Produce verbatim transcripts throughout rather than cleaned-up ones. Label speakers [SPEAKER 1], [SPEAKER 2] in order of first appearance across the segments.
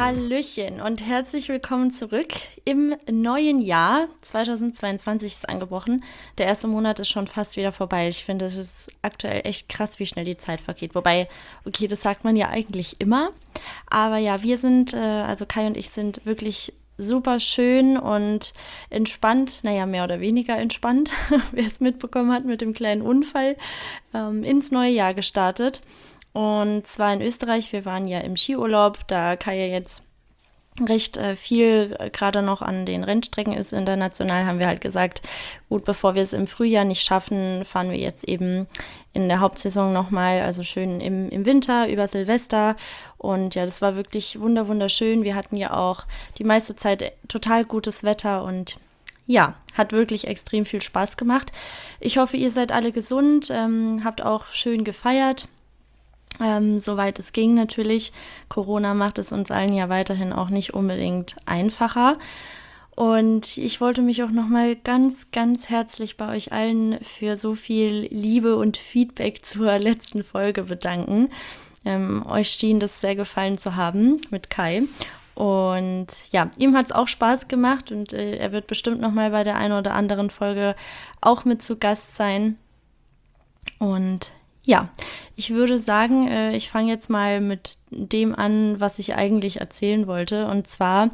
[SPEAKER 1] Hallöchen und herzlich willkommen zurück im neuen Jahr. zweitausendzweiundzwanzig ist angebrochen. Der erste Monat ist schon fast wieder vorbei. Ich finde, es ist aktuell echt krass, wie schnell die Zeit vergeht. Wobei, okay, das sagt man ja eigentlich immer. Aber ja, wir sind, äh, also Kai und ich sind wirklich super schön und entspannt, naja, mehr oder weniger entspannt, wer es mitbekommen hat mit dem kleinen Unfall, ähm, ins neue Jahr gestartet. Und zwar in Österreich, wir waren ja im Skiurlaub, da Kai ja jetzt recht äh, viel äh, gerade noch an den Rennstrecken ist international, haben wir halt gesagt, gut, bevor wir es im Frühjahr nicht schaffen, fahren wir jetzt eben in der Hauptsaison nochmal, also schön im, im Winter über Silvester. Und ja, das war wirklich wunder wunderschön. Wir hatten ja auch die meiste Zeit total gutes Wetter und ja, hat wirklich extrem viel Spaß gemacht. Ich hoffe, ihr seid alle gesund, ähm, habt auch schön gefeiert. Ähm, soweit es ging natürlich. Corona macht es uns allen ja weiterhin auch nicht unbedingt einfacher. Und ich wollte mich auch nochmal ganz, ganz herzlich bei euch allen für so viel Liebe und Feedback zur letzten Folge bedanken. Ähm, euch schien das sehr gefallen zu haben mit Kai. Und ja, ihm hat es auch Spaß gemacht und äh, er wird bestimmt nochmal bei der einen oder anderen Folge auch mit zu Gast sein. Und ja, ich würde sagen, äh, ich fange jetzt mal mit dem an, was ich eigentlich erzählen wollte. Und zwar,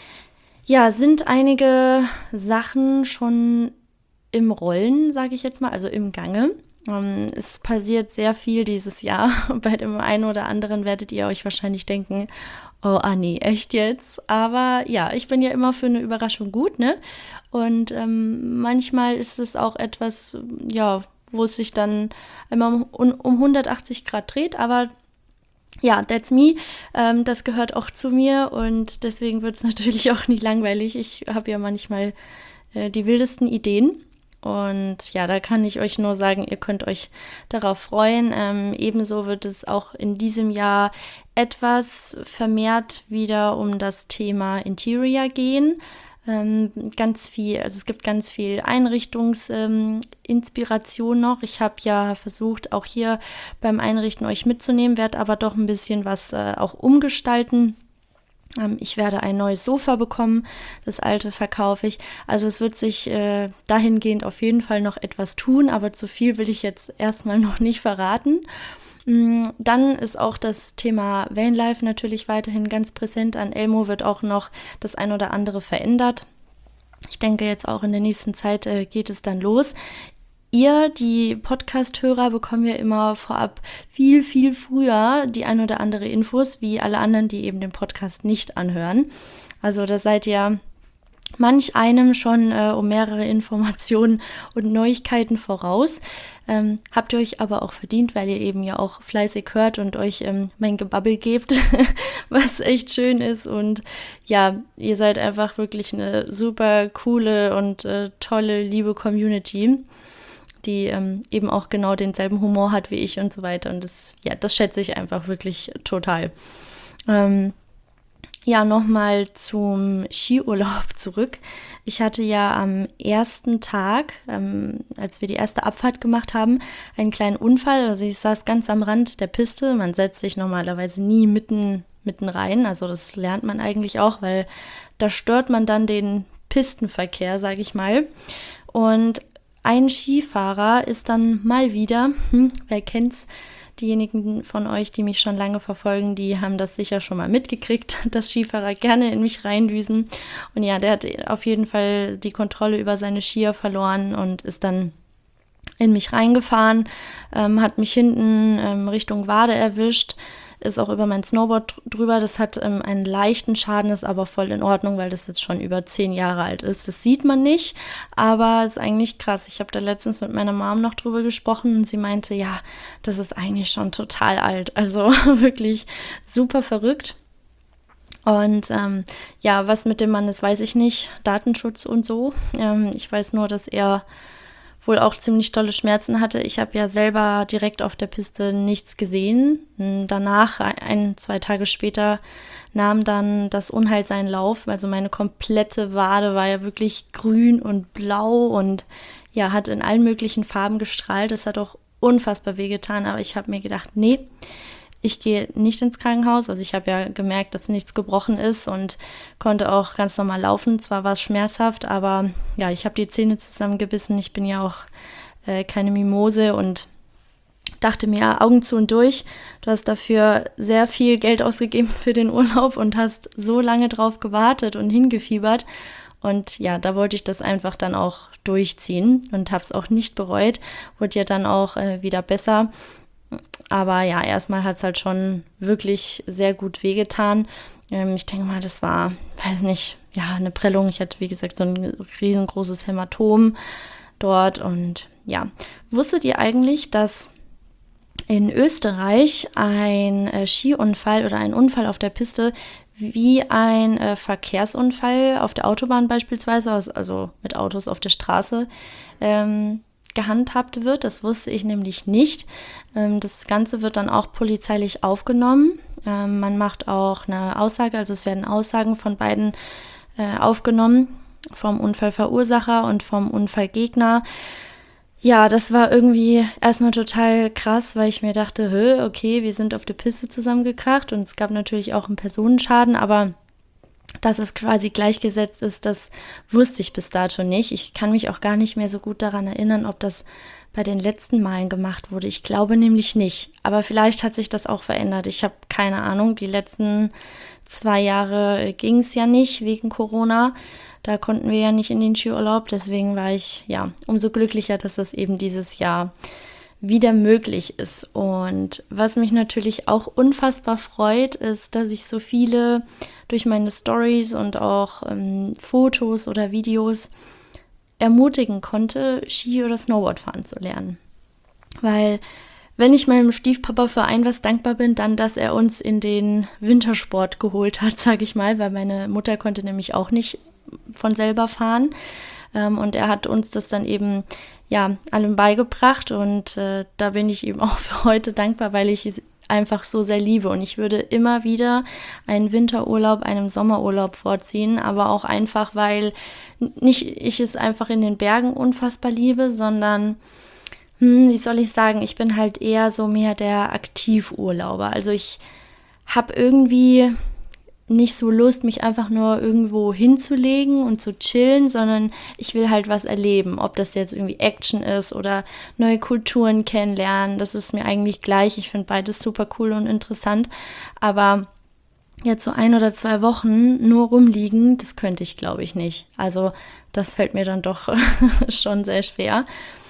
[SPEAKER 1] ja, sind einige Sachen schon im Rollen, sage ich jetzt mal, also im Gange. Ähm, es passiert sehr viel dieses Jahr. Bei dem einen oder anderen werdet ihr euch wahrscheinlich denken, oh Anni, echt jetzt? Aber ja, ich bin ja immer für eine Überraschung gut, ne? Und ähm, manchmal ist es auch etwas, ja, wo es sich dann immer um, um hundertachtzig Grad dreht, aber ja, that's me, ähm, das gehört auch zu mir und deswegen wird es natürlich auch nie langweilig. Ich habe ja manchmal äh, die wildesten Ideen und ja, da kann ich euch nur sagen, ihr könnt euch darauf freuen. Ähm, ebenso wird es auch in diesem Jahr etwas vermehrt wieder um das Thema Interior gehen. Ähm, ganz viel, also es gibt ganz viel Einrichtungsinspiration ähm, noch. Ich habe ja versucht, auch hier beim Einrichten euch mitzunehmen, werde aber doch ein bisschen was äh, auch umgestalten. Ähm, ich werde ein neues Sofa bekommen, das alte verkaufe ich. Also es wird sich äh, dahingehend auf jeden Fall noch etwas tun, aber zu viel will ich jetzt erstmal noch nicht verraten. Dann ist auch das Thema Vanlife natürlich weiterhin ganz präsent. An Elmo wird auch noch das ein oder andere verändert. Ich denke, jetzt auch in der nächsten Zeit äh, geht es dann los. Ihr, die Podcast-Hörer, bekommen ja immer vorab viel, viel früher die ein oder andere Infos, wie alle anderen, die eben den Podcast nicht anhören. Also da seid ihr manch einem schon äh, um mehrere Informationen und Neuigkeiten voraus. Ähm, habt ihr euch aber auch verdient, weil ihr eben ja auch fleißig hört und euch ähm, mein Gebabbel gebt, was echt schön ist. Und ja, ihr seid einfach wirklich eine super coole und äh, tolle, liebe Community, die ähm, eben auch genau denselben Humor hat wie ich und so weiter. Und das, ja, das schätze ich einfach wirklich total. Ähm, Ja, nochmal zum Skiurlaub zurück. Ich hatte ja am ersten Tag, ähm, als wir die erste Abfahrt gemacht haben, einen kleinen Unfall. Also ich saß ganz am Rand der Piste. Man setzt sich normalerweise nie mitten, mitten rein. Also das lernt man eigentlich auch, weil da stört man dann den Pistenverkehr, sage ich mal. Und ein Skifahrer ist dann mal wieder, hm, wer kennt's, diejenigen von euch, die mich schon lange verfolgen, die haben das sicher schon mal mitgekriegt, dass Skifahrer gerne in mich reindüsen. Und ja, der hat auf jeden Fall die Kontrolle über seine Skier verloren und ist dann in mich reingefahren, ähm, hat mich hinten ähm, Richtung Wade erwischt, ist auch über mein Snowboard drüber. Das hat ähm, einen leichten Schaden, ist aber voll in Ordnung, weil das jetzt schon über zehn Jahre alt ist. Das sieht man nicht, aber ist eigentlich krass. Ich habe da letztens mit meiner Mom noch drüber gesprochen und sie meinte, ja, das ist eigentlich schon total alt. Also wirklich super verrückt. Und ähm, ja, was mit dem Mann ist, weiß ich nicht. Datenschutz und so. Ähm, ich weiß nur, dass er wohl auch ziemlich tolle Schmerzen hatte. Ich habe ja selber direkt auf der Piste nichts gesehen. Danach, ein, zwei Tage später, nahm dann das Unheil seinen Lauf. Also meine komplette Wade war ja wirklich grün und blau und ja, hat in allen möglichen Farben gestrahlt. Das hat auch unfassbar wehgetan, aber ich habe mir gedacht, nee, Ich gehe nicht ins Krankenhaus, also ich habe ja gemerkt, dass nichts gebrochen ist und konnte auch ganz normal laufen. Zwar war es schmerzhaft, aber ja, ich habe die Zähne zusammengebissen. Ich bin ja auch äh, keine Mimose und dachte mir, Augen zu und durch. Du hast dafür sehr viel Geld ausgegeben für den Urlaub und hast so lange drauf gewartet und hingefiebert. Und ja, da wollte ich das einfach dann auch durchziehen und habe es auch nicht bereut. Wurde ja dann auch äh, wieder besser. Aber ja, erstmal hat es halt schon wirklich sehr gut wehgetan. Ähm, ich denke mal, das war, weiß nicht, ja, eine Prellung. Ich hatte, wie gesagt, so ein riesengroßes Hämatom dort. Und ja, wusstet ihr eigentlich, dass in Österreich ein äh, Skiunfall oder ein Unfall auf der Piste wie ein äh, Verkehrsunfall auf der Autobahn beispielsweise, also mit Autos auf der Straße, ähm, gehandhabt wird? Das wusste ich nämlich nicht. Ähm, das Ganze wird dann auch polizeilich aufgenommen. Ähm, man macht auch eine Aussage, also es werden Aussagen von beiden äh, aufgenommen, vom Unfallverursacher und vom Unfallgegner. Ja, das war irgendwie erstmal total krass, weil ich mir dachte, hä, okay, wir sind auf der Piste zusammengekracht und es gab natürlich auch einen Personenschaden, aber dass es quasi gleichgesetzt ist, das wusste ich bis dato nicht. Ich kann mich auch gar nicht mehr so gut daran erinnern, ob das bei den letzten Malen gemacht wurde. Ich glaube nämlich nicht, aber vielleicht hat sich das auch verändert. Ich habe keine Ahnung, die letzten zwei Jahre ging es ja nicht wegen Corona. Da konnten wir ja nicht in den Skiurlaub, deswegen war ich ja umso glücklicher, dass das eben dieses Jahr wieder möglich ist. Und was mich natürlich auch unfassbar freut, ist, dass ich so viele durch meine Stories und auch ähm, Fotos oder Videos ermutigen konnte, Ski oder Snowboard fahren zu lernen. Weil wenn ich meinem Stiefpapa für ein was dankbar bin, dann, dass er uns in den Wintersport geholt hat, sage ich mal, weil meine Mutter konnte nämlich auch nicht von selber fahren. Ähm, und er hat uns das dann eben ja allem beigebracht und äh, da bin ich ihm auch für heute dankbar, weil ich es einfach so sehr liebe und ich würde immer wieder einen Winterurlaub, einen Sommerurlaub vorziehen, aber auch einfach, weil nicht ich es einfach in den Bergen unfassbar liebe, sondern hm, wie soll ich sagen, ich bin halt eher so mehr der Aktivurlauber. Also ich habe irgendwie nicht so Lust, mich einfach nur irgendwo hinzulegen und zu chillen, sondern ich will halt was erleben. Ob das jetzt irgendwie Action ist oder neue Kulturen kennenlernen, das ist mir eigentlich gleich. Ich finde beides super cool und interessant. Aber jetzt so ein oder zwei Wochen nur rumliegen, das könnte ich, glaube ich, nicht. Also das fällt mir dann doch schon sehr schwer.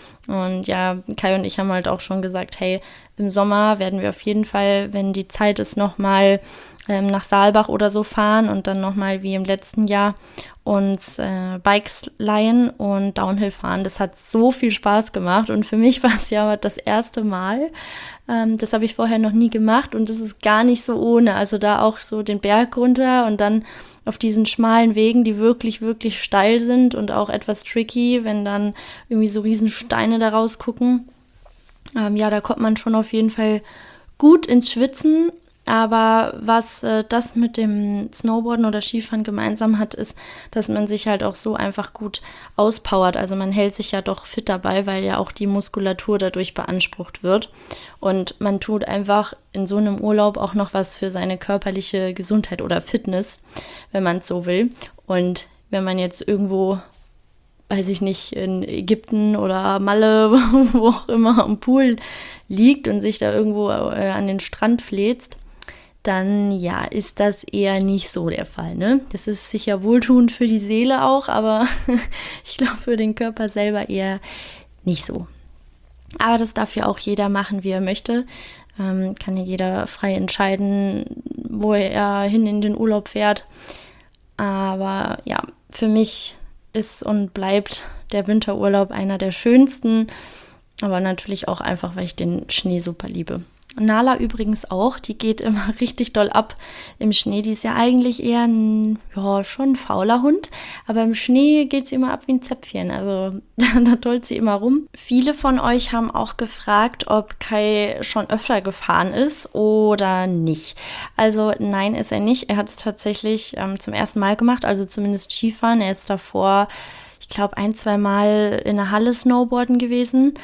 [SPEAKER 1] Und ja, Kai und ich haben halt auch schon gesagt, hey, im Sommer werden wir auf jeden Fall, wenn die Zeit ist, nochmal ähm, nach Saalbach oder so fahren und dann nochmal wie im letzten Jahr uns äh, Bikes leihen und Downhill fahren. Das hat so viel Spaß gemacht und für mich war es ja das erste Mal. Ähm, das habe ich vorher noch nie gemacht und das ist gar nicht so ohne. Also da auch so den Berg runter und dann auf diesen schmalen Wegen, die wirklich, wirklich steil sind und auch etwas tricky, wenn dann irgendwie so riesen Steine da rausgucken. Ähm, ja, da kommt man schon auf jeden Fall gut ins Schwitzen. Aber was äh, das mit dem Snowboarden oder Skifahren gemeinsam hat, ist, dass man sich halt auch so einfach gut auspowert. Also man hält sich ja doch fit dabei, weil ja auch die Muskulatur dadurch beansprucht wird. Und man tut einfach in so einem Urlaub auch noch was für seine körperliche Gesundheit oder Fitness, wenn man es so will. Und wenn man jetzt irgendwo, weiß ich nicht, in Ägypten oder Malle, wo auch immer am Pool liegt und sich da irgendwo äh, an den Strand fläzt, dann ja, ist das eher nicht so der Fall, ne? Das ist sicher wohltuend für die Seele auch, aber ich glaube für den Körper selber eher nicht so. Aber das darf ja auch jeder machen, wie er möchte. Ähm, kann ja jeder frei entscheiden, wo er hin in den Urlaub fährt. Aber ja, für mich ist und bleibt der Winterurlaub einer der schönsten, aber natürlich auch einfach, weil ich den Schnee super liebe. Nala übrigens auch, die geht immer richtig doll ab im Schnee. Die ist ja eigentlich eher ein, ja, schon ein fauler Hund, aber im Schnee geht sie immer ab wie ein Zäpfchen. Also da tollt sie immer rum. Viele von euch haben auch gefragt, ob Kai schon öfter gefahren ist oder nicht. Also nein, ist er nicht. Er hat es tatsächlich ähm, zum ersten Mal gemacht, also zumindest Skifahren. Er ist davor, ich glaube, ein, zwei Mal in der Halle Snowboarden gewesen.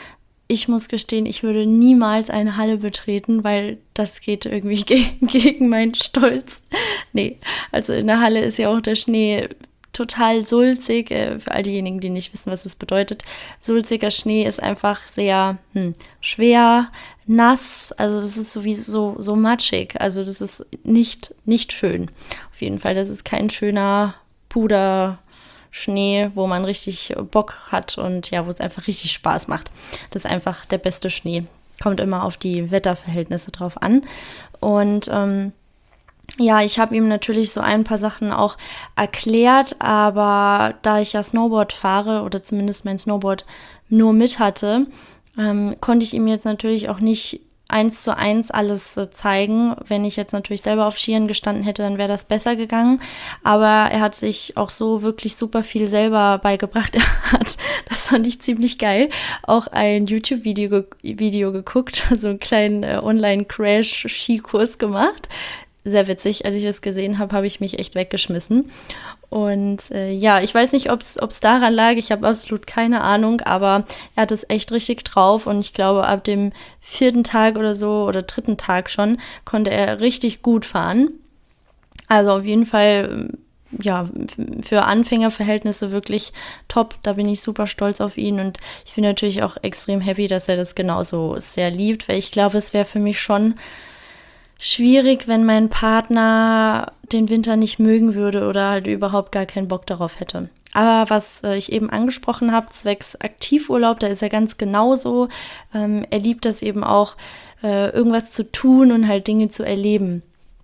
[SPEAKER 1] ich muss gestehen, ich würde niemals eine Halle betreten, weil das geht irgendwie ge- gegen meinen Stolz. Nee, also in der Halle ist ja auch der Schnee total sulzig. Äh, für all diejenigen, die nicht wissen, was es bedeutet. Sulziger Schnee ist einfach sehr hm, schwer, nass. Also das ist sowieso so, so matschig. Also das ist nicht, nicht schön. Auf jeden Fall, das ist kein schöner Puder Schnee, wo man richtig Bock hat und ja, wo es einfach richtig Spaß macht. Das ist einfach der beste Schnee. Kommt immer auf die Wetterverhältnisse drauf an. Und ähm, ja, ich habe ihm natürlich so ein paar Sachen auch erklärt, aber da ich ja Snowboard fahre oder zumindest mein Snowboard nur mit hatte, ähm, konnte ich ihm jetzt natürlich auch nicht eins zu eins alles äh, zeigen. Wenn ich jetzt natürlich selber auf Skiern gestanden hätte, dann wäre das besser gegangen. Aber er hat sich auch so wirklich super viel selber beigebracht. Er hat, das fand ich ziemlich geil, auch ein YouTube-Video ge- Video geguckt, so einen kleinen äh, Online-Crash-Skikurs gemacht. Sehr witzig, als ich das gesehen habe, habe ich mich echt weggeschmissen. Und äh, ja, ich weiß nicht, ob es daran lag, ich habe absolut keine Ahnung, aber er hat es echt richtig drauf und ich glaube, ab dem vierten Tag oder so oder dritten Tag schon konnte er richtig gut fahren. Also auf jeden Fall, ja, für Anfängerverhältnisse wirklich top, da bin ich super stolz auf ihn und ich bin natürlich auch extrem happy, dass er das genauso sehr liebt, weil ich glaube, es wäre für mich schon schwierig, wenn mein Partner den Winter nicht mögen würde oder halt überhaupt gar keinen Bock darauf hätte. Aber was äh, ich eben angesprochen habe, zwecks Aktivurlaub, da ist er ganz genauso. Ähm, er liebt das eben auch, äh, irgendwas zu tun und halt Dinge zu erleben.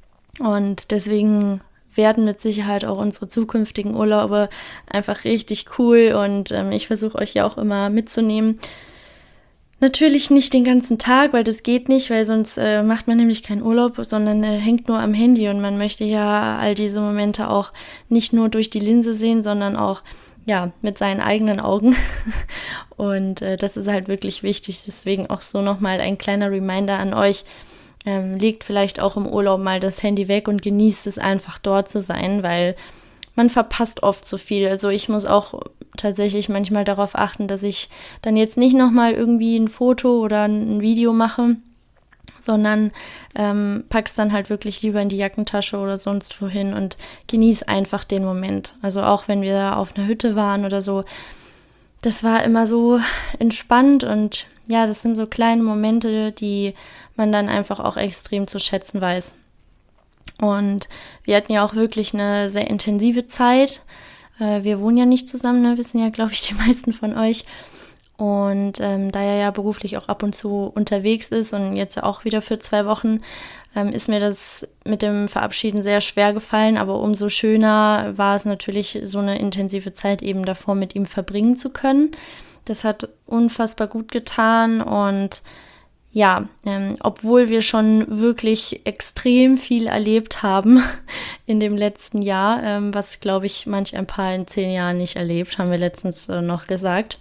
[SPEAKER 1] Und deswegen werden mit Sicherheit auch unsere zukünftigen Urlaube einfach richtig cool und ähm, ich versuche euch ja auch immer mitzunehmen. Natürlich nicht den ganzen Tag, weil das geht nicht, weil sonst äh, macht man nämlich keinen Urlaub, sondern äh, hängt nur am Handy und man möchte ja all diese Momente auch nicht nur durch die Linse sehen, sondern auch ja mit seinen eigenen Augen und äh, das ist halt wirklich wichtig, deswegen auch so nochmal ein kleiner Reminder an euch, ähm, legt vielleicht auch im Urlaub mal das Handy weg und genießt es einfach dort zu sein, weil man verpasst oft so viel. Also ich muss auch tatsächlich manchmal darauf achten, dass ich dann jetzt nicht nochmal irgendwie ein Foto oder ein Video mache, sondern ähm, pack's dann halt wirklich lieber in die Jackentasche oder sonst wohin und genieß einfach den Moment. Also auch wenn wir auf einer Hütte waren oder so, das war immer so entspannt und ja, das sind so kleine Momente, die man dann einfach auch extrem zu schätzen weiß. Und wir hatten ja auch wirklich eine sehr intensive Zeit. Äh, wir wohnen ja nicht zusammen, ne? Wissen ja, glaube ich, die meisten von euch. Und ähm, da er ja beruflich auch ab und zu unterwegs ist und jetzt auch wieder für zwei Wochen, ähm, ist mir das mit dem Verabschieden sehr schwer gefallen. Aber umso schöner war es natürlich, so eine intensive Zeit eben davor mit ihm verbringen zu können. Das hat unfassbar gut getan und ja, ähm, obwohl wir schon wirklich extrem viel erlebt haben in dem letzten Jahr, ähm, was, glaube ich, manch ein Paar in zehn Jahren nicht erlebt, haben wir letztens äh, noch gesagt.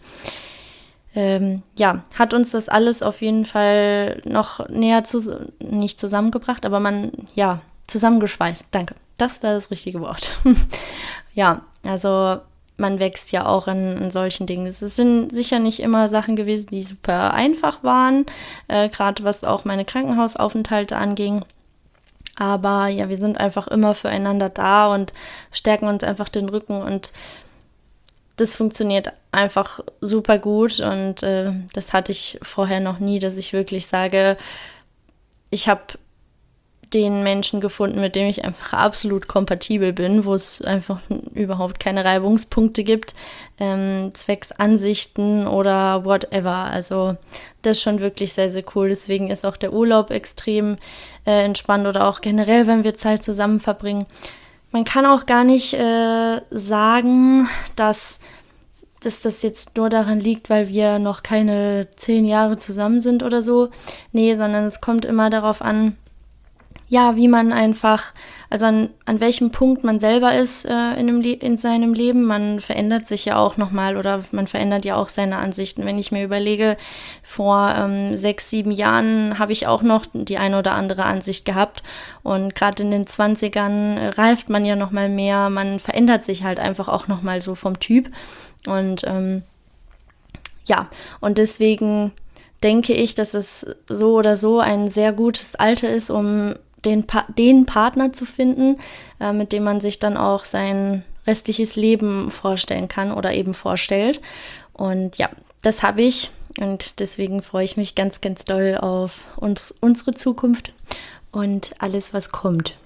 [SPEAKER 1] Ähm, ja, hat uns das alles auf jeden Fall noch näher zu, nicht zusammengebracht, aber man, ja, zusammengeschweißt, danke. Das war das richtige Wort. Ja, also man wächst ja auch in, in solchen Dingen. Es sind sicher nicht immer Sachen gewesen, die super einfach waren, äh, gerade was auch meine Krankenhausaufenthalte anging. Aber ja, wir sind einfach immer füreinander da und stärken uns einfach den Rücken und das funktioniert einfach super gut und äh, das hatte ich vorher noch nie, dass ich wirklich sage, ich habe den Menschen gefunden, mit dem ich einfach absolut kompatibel bin, wo es einfach überhaupt keine Reibungspunkte gibt, ähm, zwecks Ansichten oder whatever. Also das ist schon wirklich sehr, sehr cool. Deswegen ist auch der Urlaub extrem äh, entspannt oder auch generell, wenn wir Zeit zusammen verbringen. Man kann auch gar nicht äh, sagen, dass, dass das jetzt nur daran liegt, weil wir noch keine zehn Jahre zusammen sind oder so. Nee, sondern es kommt immer darauf an, ja, wie man einfach, also an, an welchem Punkt man selber ist äh, in, dem Le- in seinem Leben. Man verändert sich ja auch nochmal oder man verändert ja auch seine Ansichten. Wenn ich mir überlege, vor ähm, sechs, sieben Jahren habe ich auch noch die eine oder andere Ansicht gehabt und gerade in den Zwanzigern reift man ja nochmal mehr, man verändert sich halt einfach auch nochmal so vom Typ und ähm, ja, und deswegen denke ich, dass es so oder so ein sehr gutes Alter ist, um den, pa- den Partner zu finden, äh, mit dem man sich dann auch sein restliches Leben vorstellen kann oder eben vorstellt. Und ja, das habe ich und deswegen freue ich mich ganz, ganz doll auf uns, unsere Zukunft und alles, was kommt.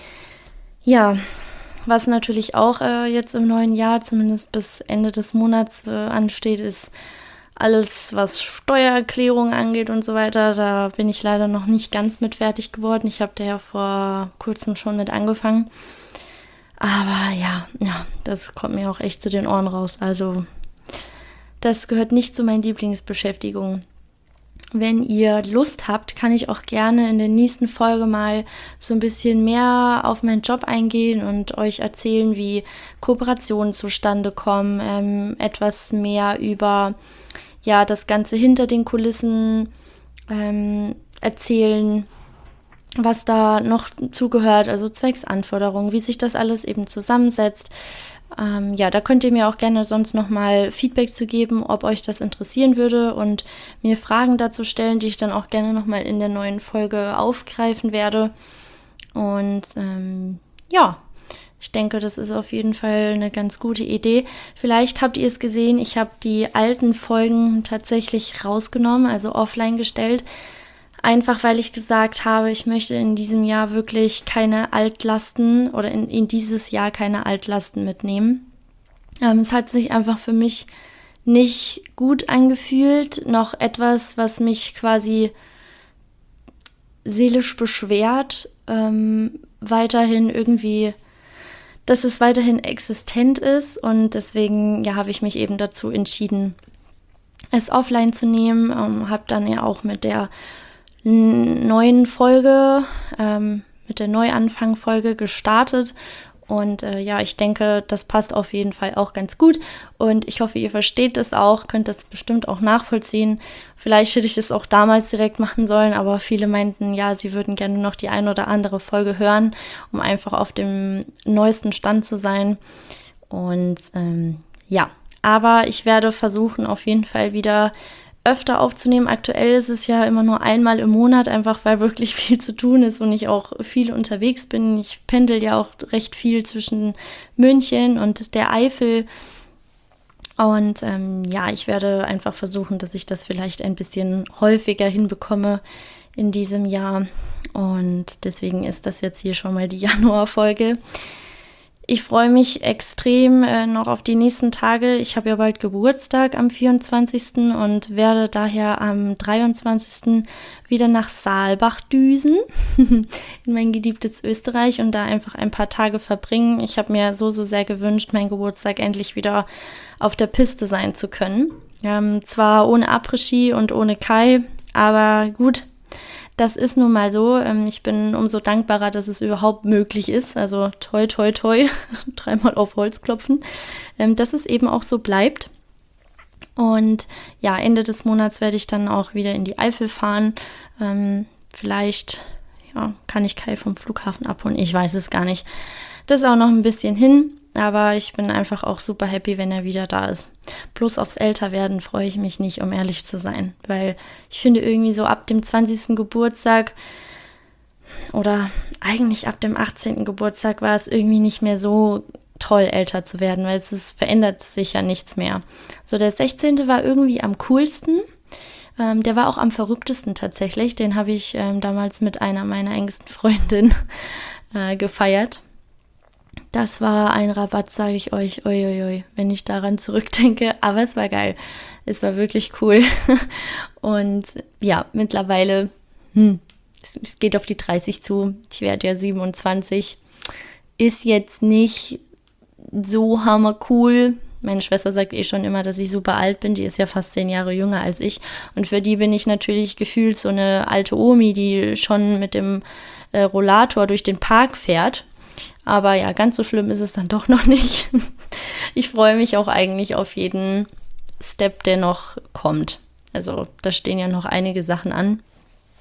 [SPEAKER 1] Ja, was natürlich auch äh, jetzt im neuen Jahr, zumindest bis Ende des Monats äh, ansteht, ist alles, was Steuererklärung angeht und so weiter. Da bin ich leider noch nicht ganz mit fertig geworden. Ich habe da ja vor kurzem schon mit angefangen. Aber ja, ja, das kommt mir auch echt zu den Ohren raus. Also das gehört nicht zu meinen Lieblingsbeschäftigungen. Wenn ihr Lust habt, kann ich auch gerne in der nächsten Folge mal so ein bisschen mehr auf meinen Job eingehen und euch erzählen, wie Kooperationen zustande kommen, ähm, etwas mehr über ja, das Ganze hinter den Kulissen ähm, erzählen, was da noch zugehört, also zwecks Anforderungen, wie sich das alles eben zusammensetzt. Ähm, ja, da könnt ihr mir auch gerne sonst nochmal Feedback zu geben, ob euch das interessieren würde und mir Fragen dazu stellen, die ich dann auch gerne nochmal in der neuen Folge aufgreifen werde. Und ähm, ja, ich denke, das ist auf jeden Fall eine ganz gute Idee. Vielleicht habt ihr es gesehen, ich habe die alten Folgen tatsächlich rausgenommen, also offline gestellt. Einfach weil ich gesagt habe, ich möchte in diesem Jahr wirklich keine Altlasten oder in, in dieses Jahr keine Altlasten mitnehmen. Ähm, es hat sich einfach für mich nicht gut angefühlt. Noch etwas, was mich quasi seelisch beschwert, ähm, weiterhin irgendwie, dass es weiterhin existent ist. Und deswegen ja, habe ich mich eben dazu entschieden, es offline zu nehmen. Ähm, habe dann ja auch mit der neuen Folge, ähm, mit der Neuanfang-Folge gestartet. Und äh, ja, ich denke, das passt auf jeden Fall auch ganz gut. Und ich hoffe, ihr versteht das auch, könnt das bestimmt auch nachvollziehen. Vielleicht hätte ich es auch damals direkt machen sollen, aber viele meinten, ja, sie würden gerne noch die ein oder andere Folge hören, um einfach auf dem neuesten Stand zu sein. Und ähm, ja, aber ich werde versuchen, auf jeden Fall wieder öfter aufzunehmen. Aktuell ist es ja immer nur einmal im Monat, einfach weil wirklich viel zu tun ist und ich auch viel unterwegs bin. Ich pendel ja auch recht viel zwischen München und der Eifel. Und ähm, ja, ich werde einfach versuchen, dass ich das vielleicht ein bisschen häufiger hinbekomme in diesem Jahr. Und deswegen ist das jetzt hier schon mal die Januarfolge. Ich freue mich extrem äh, noch auf die nächsten Tage. Ich habe ja bald Geburtstag am vierundzwanzigsten und werde daher am dreiundzwanzigsten wieder nach Saalbach düsen, in mein geliebtes Österreich und da einfach ein paar Tage verbringen. Ich habe mir so, so sehr gewünscht, meinen Geburtstag endlich wieder auf der Piste sein zu können. Ähm, zwar ohne Après-Ski und ohne Kai, aber gut. Das ist nun mal so. Ich bin umso dankbarer, dass es überhaupt möglich ist. Also toi, toi, toi, dreimal auf Holz klopfen, dass es eben auch so bleibt. Und ja, Ende des Monats werde ich dann auch wieder in die Eifel fahren. Ähm, vielleicht ja, kann ich Kai vom Flughafen abholen. Ich weiß es gar nicht. Das ist auch noch ein bisschen hin. Aber ich bin einfach auch super happy, wenn er wieder da ist. Plus aufs Älterwerden freue ich mich nicht, um ehrlich zu sein. Weil ich finde irgendwie so ab dem zwanzigsten Geburtstag oder eigentlich ab dem achtzehnten Geburtstag war es irgendwie nicht mehr so toll, älter zu werden, weil es ist, verändert sich ja nichts mehr. So der sechzehnte war irgendwie am coolsten. Ähm, der war auch am verrücktesten tatsächlich. Den habe ich ähm, damals mit einer meiner engsten Freundinnen äh, gefeiert. Das war ein Rabatt, sage ich euch, uiuiui, wenn ich daran zurückdenke. Aber es war geil. Es war wirklich cool. Und ja, mittlerweile, hm, es, es geht auf die dreißig zu. Ich werde ja siebenundzwanzig. Ist jetzt nicht so hammercool. Meine Schwester sagt eh schon immer, dass ich super alt bin. Die ist ja fast zehn Jahre jünger als ich. Und für die bin ich natürlich gefühlt so eine alte Omi, die schon mit dem äh, Rollator durch den Park fährt. Aber ja, ganz so schlimm ist es dann doch noch nicht. Ich freue mich auch eigentlich auf jeden Step, der noch kommt. Also da stehen ja noch einige Sachen an.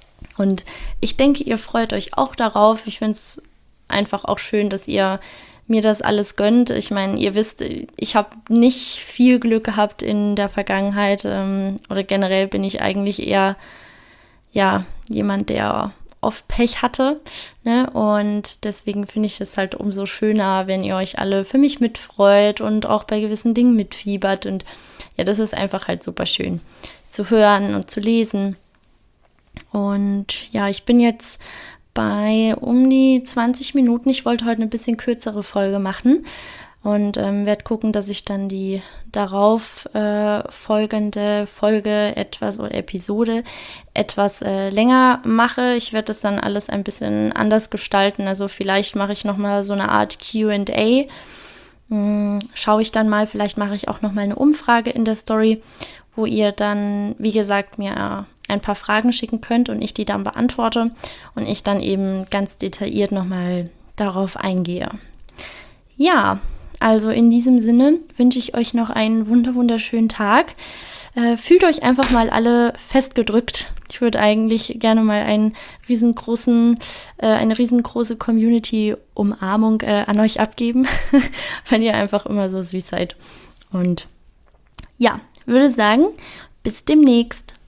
[SPEAKER 1] Und ich denke, ihr freut euch auch darauf. Ich finde es einfach auch schön, dass ihr mir das alles gönnt. Ich meine, ihr wisst, ich habe nicht viel Glück gehabt in der Vergangenheit ähm, oder generell bin ich eigentlich eher ja jemand, der oft Pech hatte, ne? Und deswegen finde ich es halt umso schöner, wenn ihr euch alle für mich mitfreut und auch bei gewissen Dingen mitfiebert. Und ja, das ist einfach halt super schön zu hören und zu lesen. Und ja, ich bin jetzt bei um die zwanzig Minuten. Ich wollte heute eine bisschen kürzere Folge machen und ähm, werde gucken, dass ich dann die darauf äh, folgende Folge etwas oder Episode etwas äh, länger mache. Ich werde das dann alles ein bisschen anders gestalten. Also vielleicht mache ich nochmal so eine Art Q and A. Hm, schaue ich dann mal. Vielleicht mache ich auch nochmal eine Umfrage in der Story, wo ihr dann, wie gesagt, mir ein paar Fragen schicken könnt und ich die dann beantworte und ich dann eben ganz detailliert nochmal darauf eingehe. Ja, also in diesem Sinne wünsche ich euch noch einen wunder wunderschönen Tag. Äh, fühlt euch einfach mal alle festgedrückt. Ich würde eigentlich gerne mal einen riesengroßen, äh, eine riesengroße Community-Umarmung äh, an euch abgeben, weil ihr einfach immer so süß seid. Und ja, würde sagen, bis demnächst.